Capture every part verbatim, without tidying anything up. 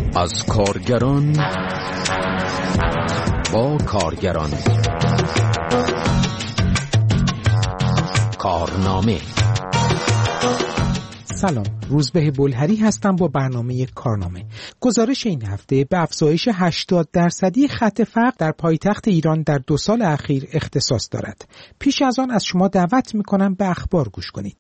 از کارگران با کارگران. کارنامه. سلام، روزبه بلهری هستم با برنامه کارنامه. گزارش این هفته به افزایش هشتاد درصدی خط فقر در پایتخت ایران در دو سال اخیر اختصاص دارد. پیش از آن از شما دعوت می‌کنم به اخبار گوش کنید.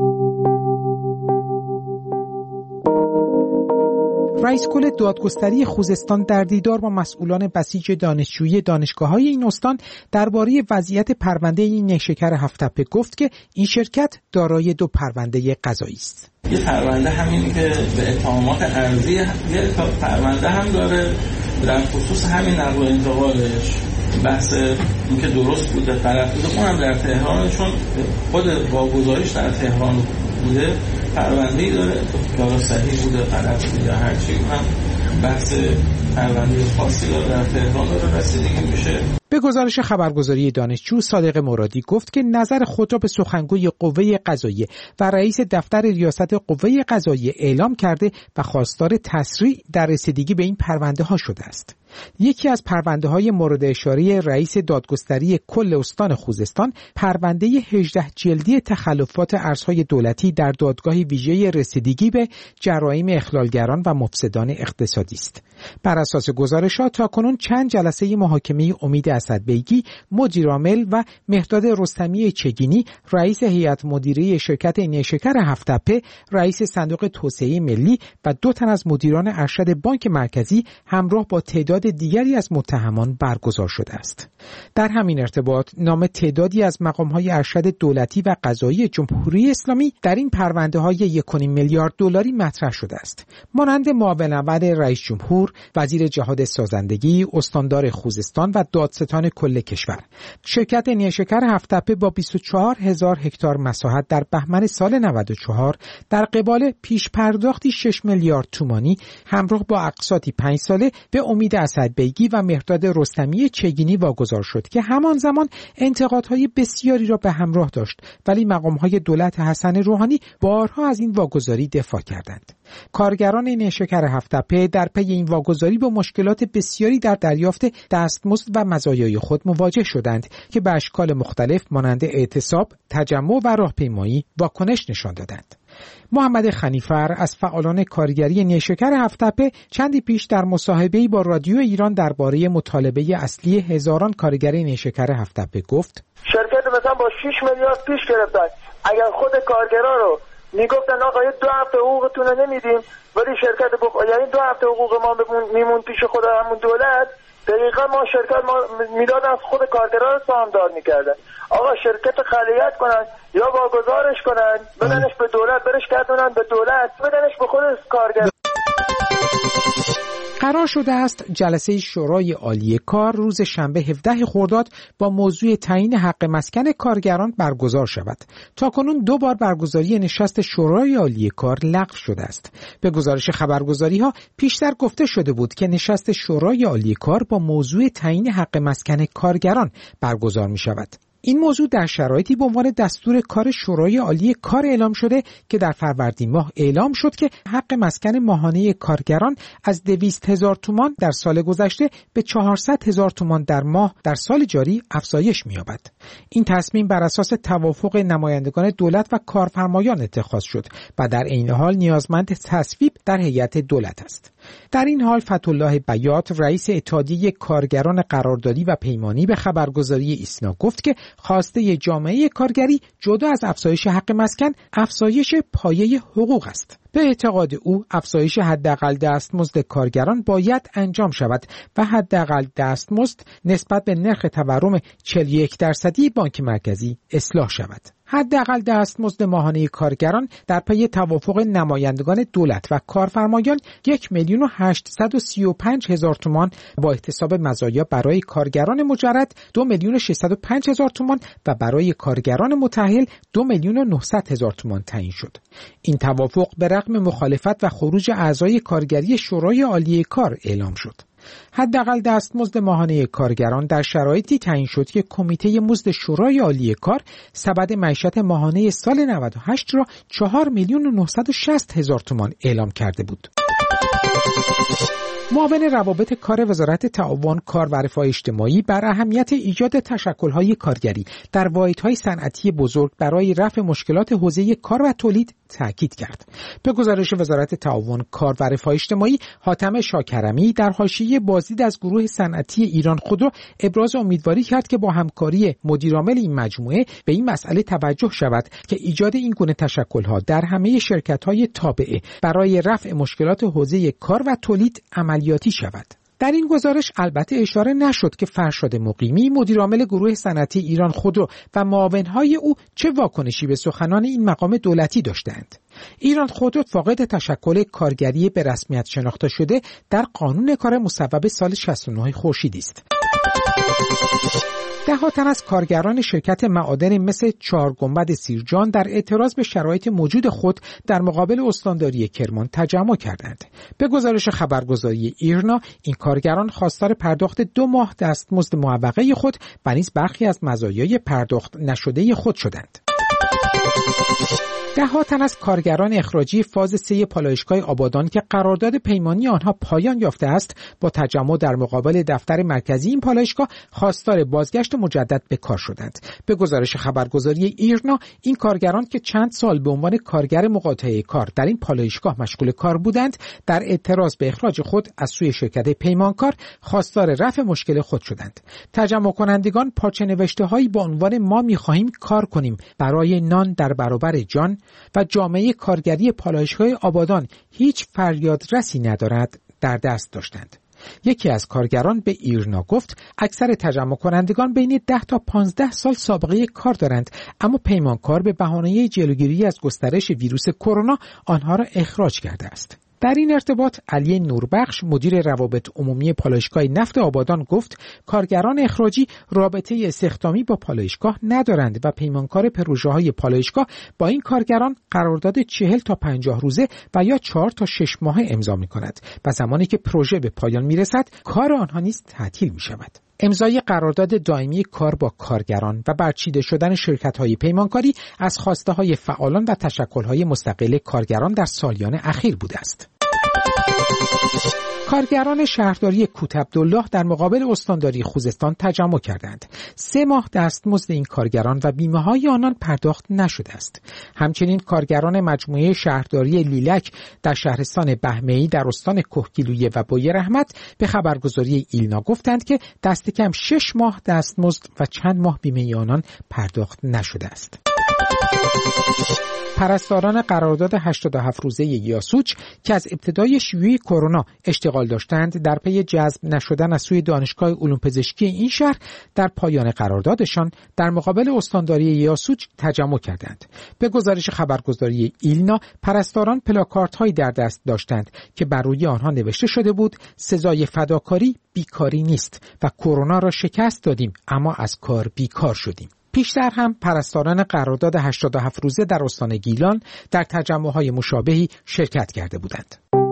رئیس کل دادگستری خوزستان در دیدار با مسئولان بسیج دانشجویی دانشگاه‌های این استان درباره وضعیت پرونده نیشکر هفت‌تپه گفت که این شرکت دارای دو پرونده قضایی است. یه پرونده همینی که به اتهامات ارضی، یه پرونده هم داره در خصوص همین نقل و انتقالش، بحث اینکه درست بوده طرف بوده، اونم در تهران، چون خود واگذاریش در تهران بوده، پرونده‌ای داره که صحیح بوده غلط بوده هر چی، هم بحث پرونده خاصی داره در تهران داره رسیدگی میشه. به گزارش خبرگزاری دانشجو، صادق مرادی گفت که نظر خود را به سخنگوی قوه قضاییه و رئیس دفتر ریاست قوه قضاییه اعلام کرده و خواستار تسریع در رسیدگی به این پرونده ها شده است. یکی از پرونده های مورد اشاره رئیس دادگستری کل استان خوزستان پرونده هجده جلدی تخلفات ارزهای دولتی در دادگاه ویژه رسیدگی به جرایم اخلالگران و مفسدان اقتصادی است. بر اساس گزارشات تاکنون چند جلسه محاکمه امید اسدبیگی مدیرعامل و مهرداد رستمی چگینی رئیس هیئت مدیره شرکت نیشکر هفت‌تپه، رئیس صندوق توسعه ملی و دو تن از مدیران ارشد بانک مرکزی همراه با تعداد دیگری از متهمان برگزار شده است. در همین ارتباط نام تعدادی از مقام‌های ارشد دولتی و قضایی جمهوری اسلامی در این پرونده‌های یک و نیم میلیارد دلاری مطرح شده است، مانند معاون اول رئیس جمهور، وزیر جهاد سازندگی، استاندار خوزستان و دادستان کل کشور. شرکت نیشکر هفت‌تپه با بیست و چهار هزار هکتار مساحت در بهمن سال نود و چهار در قبال پیش پرداختی شش میلیارد تومانی همراه با اقساطی پنج ساله به امید اسدبیگی و مهرداد رستمی چگینی واگذار شد که همان زمان انتقادهای بسیاری را به همراه داشت، ولی مقام‌های دولت حسن روحانی بارها از این واگذاری دفاع کردند. کارگران نیشکر هفت‌تپه در پی این واگذاری با مشکلات بسیاری در دریافت دستمزد و مزایای خود مواجه شدند که به اشکال مختلف مانند اعتصاب، تجمع و راهپیمایی واکنش نشان دادند. محمد خنیفر از فعالان کارگری نیشکر هفت‌تپه چندی پیش در مصاحبه‌ای با رادیو ایران درباره مطالبه اصلی هزاران کارگر نیشکر هفت‌تپه گفت: شرکت مثلا با شش میلیارد پیش گرفتن، اگر خود کارگرا رو میگفتن آقا دو هفته حقوقتون رو نمیدیم، ولی شرکت بخ... یعنی دو هفته حقوق ما میمون پیش خود همون دولت، دقیقا ما شرکت ما میدادن از خود کارگرا رو سهامدار میکردن. آقا شرکت خلیت کنن یا واگذارش کنن، بدنش به دولت، برش گردونن به دولت، بدنش به خود کارگر. قرار شده است جلسه شورای عالی کار روز شنبه هفدهم خرداد با موضوع تعیین حق مسکن کارگران برگزار شود. تاکنون دو بار برگزاری نشست شورای عالی کار لغو شده است. به گزارش خبرگزاری‌ها پیشتر گفته شده بود که نشست شورای عالی کار با موضوع تعیین حق مسکن کارگران برگزار می شود. این موضوع در شرایطی به عنوان دستور کار شورای عالی کار اعلام شده که در فروردین ماه اعلام شد که حق مسکن ماهانه کارگران از دویست هزار تومان در سال گذشته به چهارصد هزار تومان در ماه در سال جاری افزایش می‌یابد. این تصمیم بر اساس توافق نمایندگان دولت و کارفرمایان اتخاذ شد و در عین حال نیازمند تصویب در هیئت دولت است. در این حال فتح‌الله بیات رئیس اتحادیه کارگران قراردادی و پیمانی به خبرگزاری ایسنا گفت که خواسته جامعه کارگری جدا از افزایش حق مسکن افزایش پایه حقوق است. به اعتقاد او افزایش حداقل دستمزد کارگران باید انجام شود و حداقل دستمزد نسبت به نرخ تورم چهل و یک درصدی بانک مرکزی اصلاح شود. حداقل دستمزد ماهانه کارگران در پی توافق نمایندگان دولت و کارفرمایان یک میلیون و هشتصد و سی و پنج هزار تومان با احتساب مزایا برای کارگران مجرد دو میلیون و ششصد و پنج هزار تومان و برای کارگران متأهل دو میلیون و نهصد هزار تومان تعیین شد. این توافق به رغم مخالفت و خروج اعضای کارگری شورای عالی کار اعلام شد. حداقل دستمزد ماهانه کارگران در شرایطی تعیین شد که کمیته مزد شورای عالی کار سبد معیشت ماهانه سال نود و هشت را چهار میلیون و نهصد و شصت هزار تومان اعلام کرده بود. معاون روابط کار وزارت تعاون، کار و رفاه اجتماعی بر اهمیت ایجاد تشکل‌های کارگری در واحدهای صنعتی بزرگ برای رفع مشکلات حوزه کار و تولید تاکید کرد. به گزارش وزارت تعاون، کار و رفاه اجتماعی، حاتم شاکرمی در حاشیه بازدید از گروه صنعتی ایران خودرو ابراز امیدواری کرد که با همکاری مدیرعامل این مجموعه به این مسئله توجه شود که ایجاد این گونه تشکل‌ها در همه شرکت‌های تابعه برای رفع مشکلات حوزه کار و تولید عملیاتی شود. در این گزارش البته اشاره نشد که فرشاد مقیمی، مدیرعامل گروه صنعتی ایران خودرو و معاونهای او چه واکنشی به سخنان این مقام دولتی داشتند. ایران خودرو فاقد تشکل کارگری به رسمیت شناخته شده در قانون کار مصوب سال شصت و نه خورشیدی است. ده ها تن از کارگران شرکت معادن مس چهار گنبد سیرجان در اعتراض به شرایط موجود خود در مقابل استانداری کرمان تجمع کردند. به گزارش خبرگزاری ایرنا، این کارگران خواستار پرداخت دو ماه دستمزد معوقه خود و نیز برخی از مزایای پرداخت نشده خود شدند. ده ها تن از کارگران اخراجی فاز سه پالایشگاه آبادان که قرارداد پیمانی آنها پایان یافته است، با تجمع در مقابل دفتر مرکزی این پالایشگاه خواستار بازگشت مجدد به کار شدند. به گزارش خبرگزاری ایرنا، این کارگران که چند سال به عنوان کارگر مقاطعه کار در این پالایشگاه مشغول کار بودند، در اعتراض به اخراج خود از سوی شرکت پیمانکار خواستار رفع مشکل خود شدند. تجمع کنندگان پارچه نوشته‌هایی با عنوان ما می‌خواهیم کار کنیم برای نان در برابر جان و جامعه کارگری پالایشگاه آبادان هیچ فریادرسی ندارد در دست داشتند. یکی از کارگران به ایرنا گفت اکثر تجمع کنندگان بین ده تا پانزده سال سابقه کار دارند، اما پیمانکار به بهانه جلوگیری از گسترش ویروس کرونا آنها را اخراج کرده است. در این ارتباط علی نوربخش، مدیر روابط عمومی پالایشگاه نفت آبادان گفت کارگران اخراجی رابطه استخدامی با پالایشگاه ندارند و پیمانکار پروژه‌های پالایشگاه با این کارگران قرارداد چهل تا پنجاه روزه و یا چهار تا شش ماهه امضا می‌کند و زمانی که پروژه به پایان می‌رسد کار آنها نیز تعطیل می‌شود. امضای قرارداد دائمی کار با کارگران و برچیده شدن شرکت‌های پیمانکاری از خواسته‌های فعالان و تشکل‌های مستقل کارگران در سالیان اخیر بوده است. کارگران شهرداری کوت عبدالله در مقابل استانداری خوزستان تجمع کردند. سه ماه دستمزد این کارگران و بیمه‌های آنان پرداخت نشده است. همچنین کارگران مجموعه شهرداری لیلک در شهرستان بهمه‌ای در استان کهگیلویه و بوی رحمت به خبرگزاری ایلنا گفتند که دست کم شش ماه دستمزد و چند ماه بیمه آنان پرداخت نشده است. پرستاران قرارداد هشتاد و هفت روزه یاسوج که از ابتدای شیوع کرونا اشتغال داشتند، در پی جذب نشدن از سوی دانشگاه علوم پزشکی این شهر در پایان قراردادشان در مقابل استانداری یاسوج تجمع کردند. به گزارش خبرگزاری ایلنا، پرستاران پلاکاردهایی در دست داشتند که بر روی آنها نوشته شده بود سزای فداکاری بیکاری نیست و کرونا را شکست دادیم اما از کار بیکار شدیم. پیشتر هم پرستاران قرارداد هشتاد و هفت روزه در استان گیلان در تجمع‌های مشابهی شرکت کرده بودند.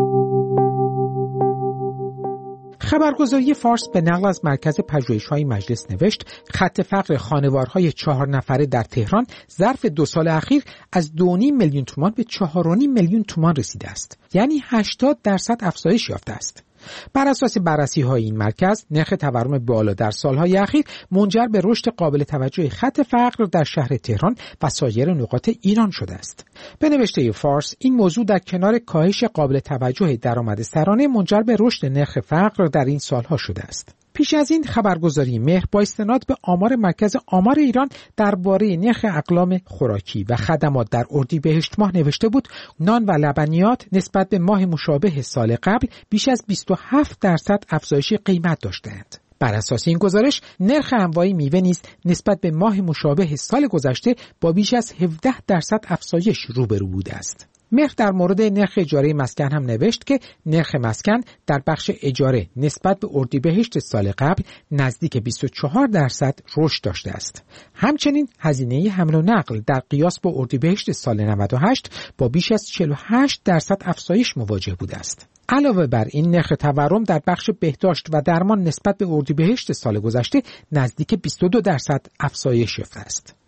خبرگزاری فارس به نقل از مرکز پژوهش‌های مجلس نوشت خط فقر خانوارهای چهار نفره در تهران ظرف دو سال اخیر از دو و نیم میلیون تومان به چهار و نیم میلیون تومان رسیده است. یعنی هشتاد درصد افزایش یافته است. بر اساس بررسی‌های این مرکز، نرخ تورم بالا در سالهای اخیر منجر به رشد قابل توجه خط فقر در شهر تهران و سایر نقاط ایران شده است. به نوشته فارس، این موضوع در کنار کاهش قابل توجه درآمد سرانه منجر به رشد نرخ فقر در این سالها شده است. پیش از این خبرگزاری مهر با استناد به آمار مرکز آمار ایران درباره نرخ اقلام خوراکی و خدمات در اردیبهشت ماه نوشته بود نان و لبنیات نسبت به ماه مشابه سال قبل بیش از بیست و هفت درصد افزایش قیمت داشتند. بر اساس این گزارش، نرخ انواع میوه نیز نسبت به ماه مشابه سال گذشته با بیش از هفده درصد افزایش روبرو بوده است. مهر در مورد نرخ اجاره مسکن هم نوشت که نرخ مسکن در بخش اجاره نسبت به اردیبهشت سال قبل نزدیک بیست و چهار درصد رشد داشته است. همچنین هزینه حمل و نقل در قیاس با اردیبهشت سال نود و هشت با بیش از چهل و هشت درصد افزایش مواجه بوده است. علاوه بر این، نرخ تورم در بخش بهداشت و درمان نسبت به اردیبهشت سال گذشته نزدیک بیست و دو درصد افزایش یافته است.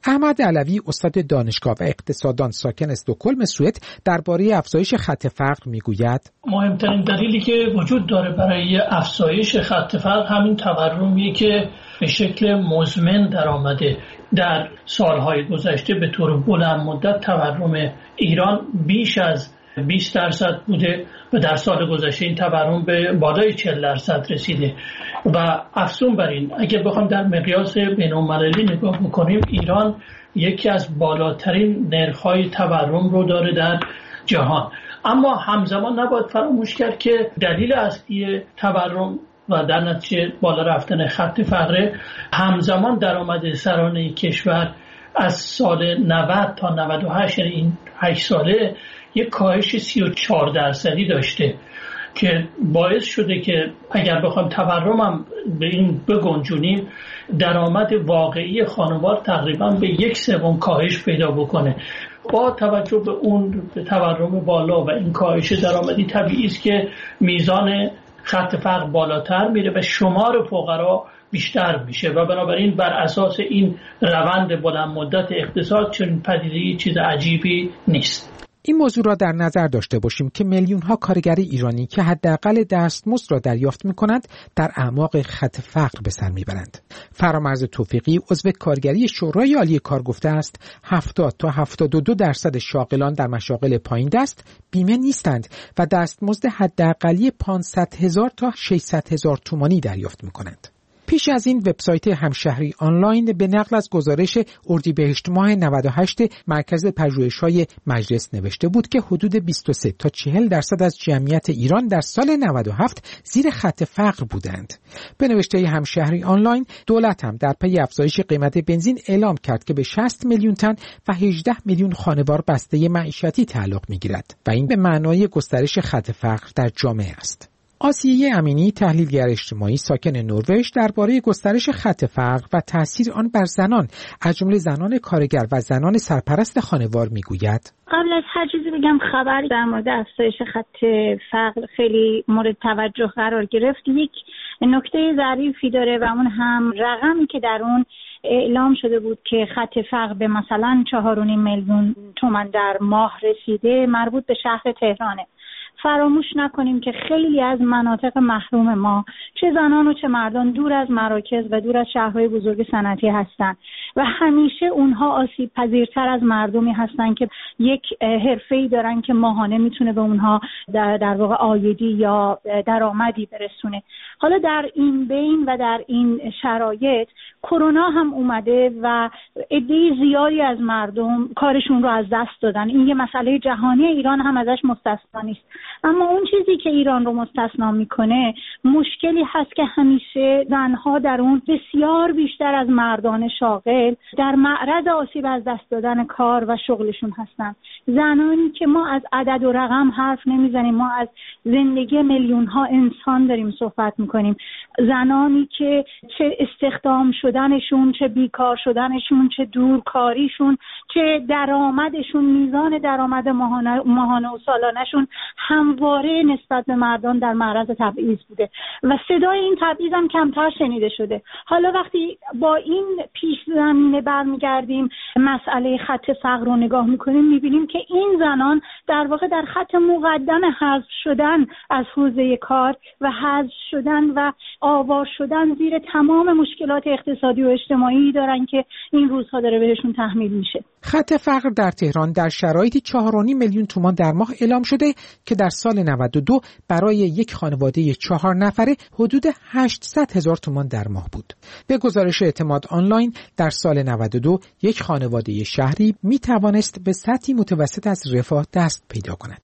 احمد علوی استاد دانشگاه و اقتصاددان ساکن استکهلم سوئد درباره افزایش خط فقر میگوید مهمترین دلیلی که وجود داره برای افزایش خط فقر همین تورمیه که به شکل مزمن در آمده. در سالهای گذشته به طور بلند مدت تورم ایران بیش از بیست درصد بوده و در سال گذشته این تورم به بالای چهل درصد رسیده و افزون بر این اگه بخوام در مقیاس بین‌المللی نگاه بکنیم ایران یکی از بالاترین نرخ‌های تورم رو داره در جهان. اما همزمان نباید فراموش کرد که دلیل اصلی تورم و در نتیجه بالا رفتن خط فقر همزمان درآمد سرانه کشور از سال نود تا نود و هشت یعنی این هشت ساله یک کاهش سی و چهار درصدی داشته که باعث شده که اگر بخوایم تورم هم به این بگنجونیم درآمد واقعی خانوار تقریبا به یک سوم کاهش پیدا بکنه. با توجه به اون تورم بالا و این کاهش درآمدی طبیعی است که میزان خط فقر بالاتر میره و شمار فقرا بیشتر میشه و بنابراین بر اساس این روند بلند مدت اقتصاد چنین پدیده‌ای چیز عجیبی نیست. این موضوع را در نظر داشته باشیم که میلیون ها کارگر ایرانی که حداقل دستمزد را دریافت می‌کنند در اعماق خط فقر به سر میبرند. فرامرز توفیقی عضو کارگری شورای عالی کار گفته است هفتاد تا هفتاد و دو درصد شاغلان در مشاغل پایین دست بیمه نیستند و دستمزد حداقلی پانصد هزار تا ششصد هزار تومانی دریافت می‌کنند. پیش از این وبسایت همشهری آنلاین به نقل از گزارش اردیبهشت ماه نود و هشت مرکز پژوهش‌های مجلس نوشته بود که حدود بیست و سه تا چهل درصد از جمعیت ایران در سال نود و هفت زیر خط فقر بودند. به نوشته همشهری آنلاین دولت هم در پی افزایش قیمت بنزین اعلام کرد که به شصت میلیون تن و هجده میلیون خانوار بسته معیشتی تعلق می‌گیرد و این به معنای گسترش خط فقر در جامعه است. آسیه امینی تحلیلگر اجتماعی ساکن نروژ درباره گسترش خط فقر و تاثیر آن بر زنان از جمله زنان کارگر و زنان سرپرست خانوار میگوید قبل از هر چیزی بگم خبر در مورد افزایش خط فقر خیلی مورد توجه قرار گرفت. یک نکته ظریفی داره و اون هم رقمی که در اون اعلام شده بود که خط فقر به مثلا چهار و نیم میلیون تومان در ماه رسیده مربوط به شهر تهرانه. فراموش نکنیم که خیلی از مناطق محروم ما چه زنان و چه مردان دور از مراکز و دور از شهرهای بزرگ صنعتی هستند و همیشه اونها آسیب پذیرتر از مردمی هستند که یک حرفه‌ای دارن که ماهانه میتونه به اونها در, در واقع عایدی یا درآمدی برسونه. حالا در این بین و در این شرایط کرونا هم اومده و عده زیادی از مردم کارشون رو از دست دادن. این یه مسئله جهانی، ایران هم ازش مستثنا نیست. اما اون چیزی که ایران رو مستثنا میکنه مشکلی هست که همیشه زنها در اون بسیار بیشتر از مردان شاغل در معرض آسیب از دست دادن کار و شغلشون هستن. زنانی که ما از عدد و رقم حرف نمیزنیم، ما از زندگی میلیون ها انسان داریم صحبت میکنیم. زنانی که چه استخدام شدنشون، چه بیکار شدنشون، چه دورکاریشون، چه درآمدشون، میزان درآمد ماهانه, ماهانه و سالانهشون همواره نسبت به مردان در معرض تبعیض بوده و صدای این تبعیض هم کمتر شنیده شده. حالا وقتی با این پیش زمینه برمیگردیم مسئله خط فقر رو نگاه میکنیم میبینیم که این زنان در واقع در خط مقدم حذف شدن از حوزه کار و حذف شدن و آوار شدن زیر تمام مشکلات اقتصادی و اجتماعی دارن که این روزها داره بهشون تحمیل میشه. خط فقر در تهران در شرایطی چهار و نیم میلیون تومان در ماه اعلام شده که در سال نود و دو برای یک خانواده چهار نفره حدود هشتصد هزار تومان در ماه بود. به گزارش اعتماد آنلاین در سال نود و دو یک خانواده شهری می توانست به سطحی متوسط از رفاه دست پیدا کند.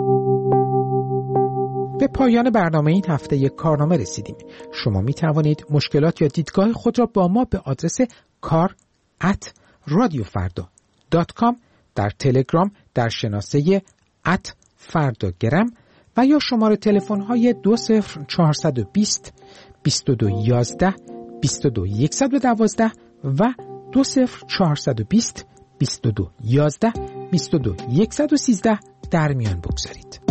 به پایان برنامه این هفته یک کارنامه رسیدیم. شما می توانید مشکلات یا دیدگاه خود را با ما به آدرس کار ات رادیو فردا دات کام در تلگرام در شناسه ات فرداگرم و یا شماره تلفن های دو صفر چهارصد و بیست بیست و دو یازده بیست و دو صد و دوازده و دو صفر چهارصد و بیست بیست و دو یازده بیست و دو صد و سیزده در میان بگذارید.